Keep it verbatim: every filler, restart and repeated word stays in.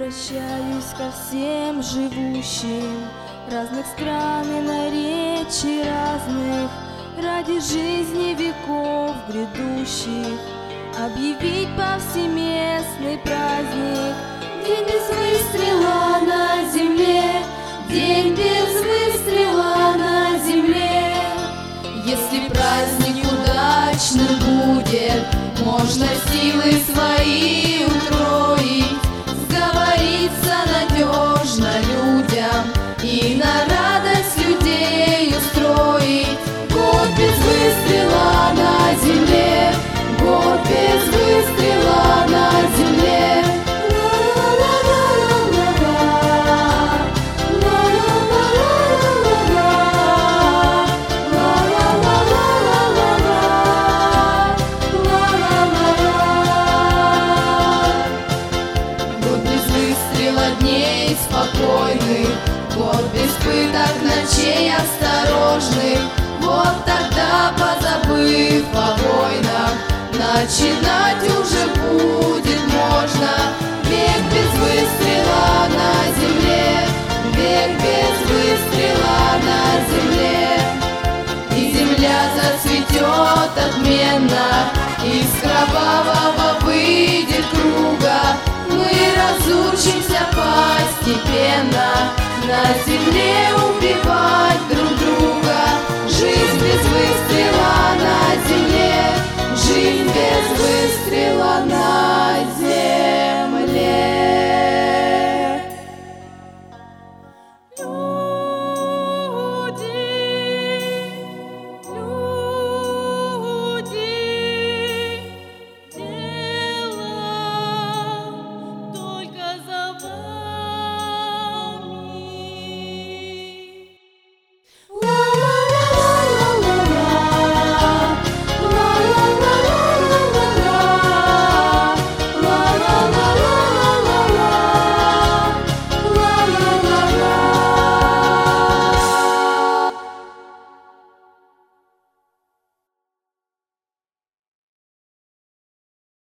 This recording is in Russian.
Обращаюсь ко всем живущим разных стран и наречий разных, ради жизни веков грядущих объявить повсеместный праздник. День без выстрела на земле, день без выстрела на земле. Если праздник удачным будет, можно силы свои утроить, сговориться надежно людям и на радость людей устроить. Год без выстрела на земле, год без выстрела на земле. Дней спокойных, год без пыток, ночей осторожных. Вот тогда, позабыв о войнах, начинать уже будет можно. Век без выстрела на земле, век без выстрела на земле. И земля зацветет отменно, из кровавого выйдет круга. Мы разучимся постепенно на земле.